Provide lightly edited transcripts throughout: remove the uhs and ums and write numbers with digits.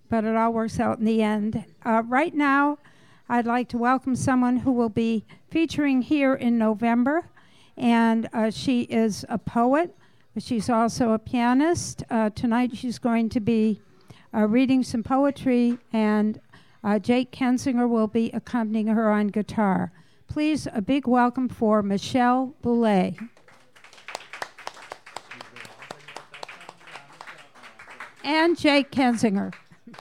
but it all works out in the end. Right now, I'd like to welcome someone who will be featuring here in November, and she is a poet, but she's also a pianist. Tonight she's going to be reading some poetry, and Jake Kensinger will be accompanying her on guitar. Please, a big welcome for Michelle Boulay. And Jake Kensinger.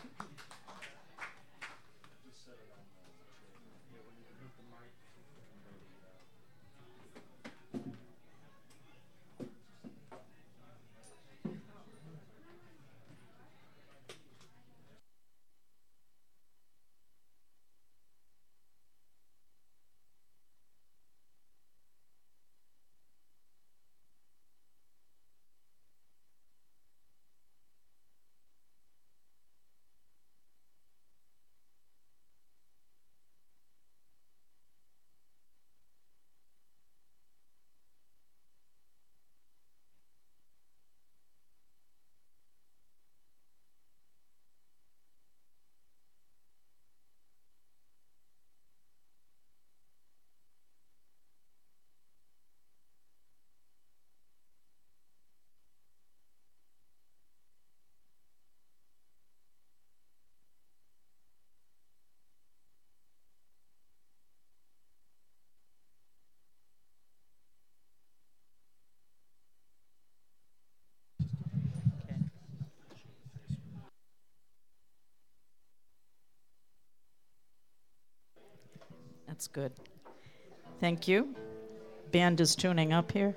That's good. Thank you. Band is tuning up here.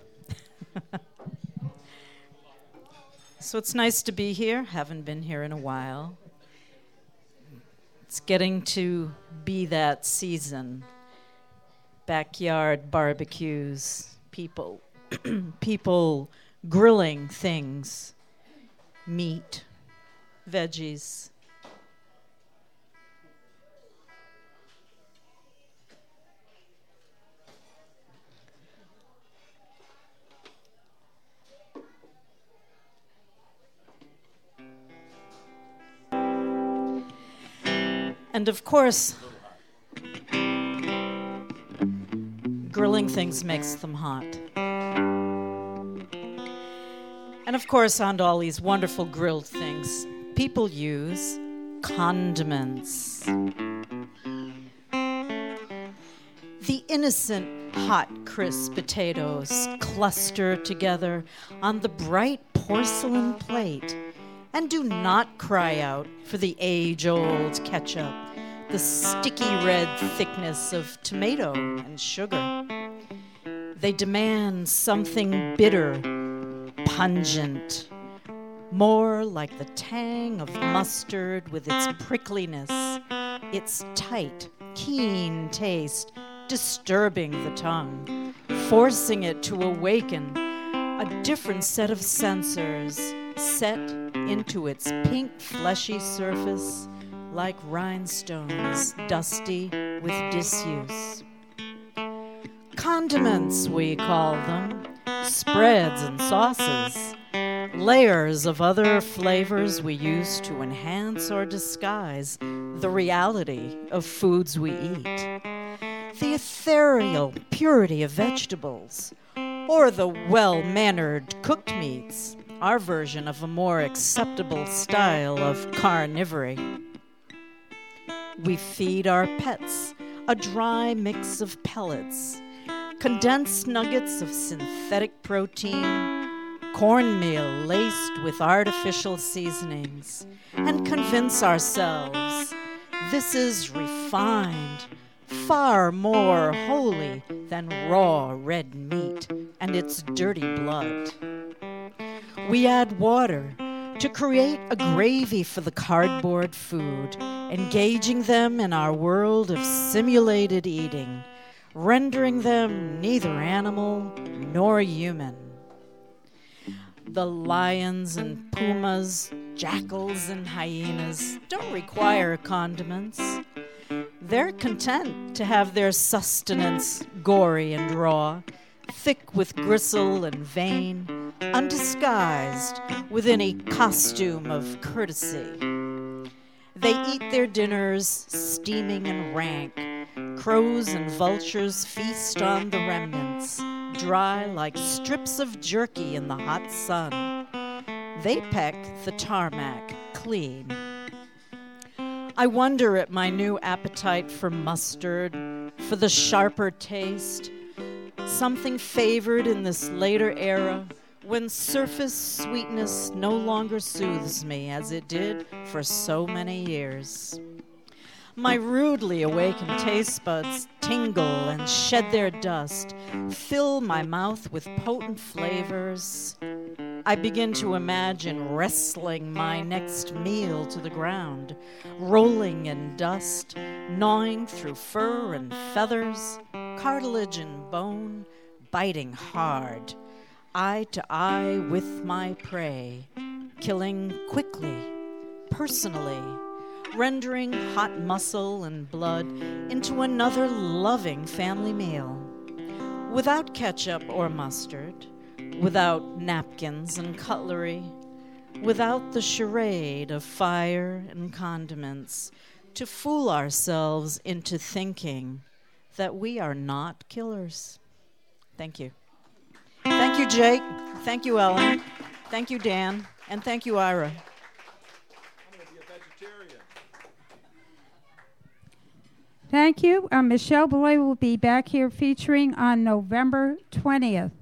So it's nice to be here. Haven't been here in a while. It's getting to be that season. Backyard barbecues, people people grilling things, meat, veggies. And of course, grilling things makes them hot. And of course, on all these wonderful grilled things, people use condiments. The innocent, hot, crisp potatoes cluster together on the bright porcelain plate and do not cry out for the age-old ketchup, the sticky red thickness of tomato and sugar. They demand something bitter, pungent, more like the tang of mustard with its prickliness, its tight, keen taste, disturbing the tongue, forcing it to awaken a different set of sensors set into its pink, fleshy surface like rhinestones, dusty with disuse. Condiments, we call them, spreads and sauces, layers of other flavors we use to enhance or disguise the reality of foods we eat. The ethereal purity of vegetables, or the well-mannered cooked meats, our version of a more acceptable style of carnivory. We feed our pets a dry mix of pellets, condensed nuggets of synthetic protein, cornmeal laced with artificial seasonings, and convince ourselves this is refined, far more holy than raw red meat and its dirty blood. We add water to create a gravy for the cardboard food, engaging them in our world of simulated eating, rendering them neither animal nor human. The lions and pumas, jackals and hyenas don't require condiments. They're content to have their sustenance gory and raw, thick with gristle and vein, undisguised within a costume of courtesy. They eat their dinners, steaming and rank. Crows and vultures feast on the remnants, dry like strips of jerky in the hot sun. They peck the tarmac clean. I wonder at my new appetite for mustard, for the sharper taste, something favored in this later era when surface sweetness no longer soothes me as it did for so many years. My rudely awakened taste buds tingle and shed their dust, fill my mouth with potent flavors. I begin to imagine wrestling my next meal to the ground, rolling in dust, gnawing through fur and feathers, cartilage and bone, biting hard, eye to eye with my prey, killing quickly, personally, rendering hot muscle and blood into another loving family meal, without ketchup or mustard, without napkins and cutlery, without the charade of fire and condiments, to fool ourselves into thinking that we are not killers. Thank you. Thank you, Jake. Thank you, Ellen. Thank you, Dan. And thank you, Ira. I'm going to be a vegetarian. Thank you. Michelle Beloy will be back here featuring on November 20th.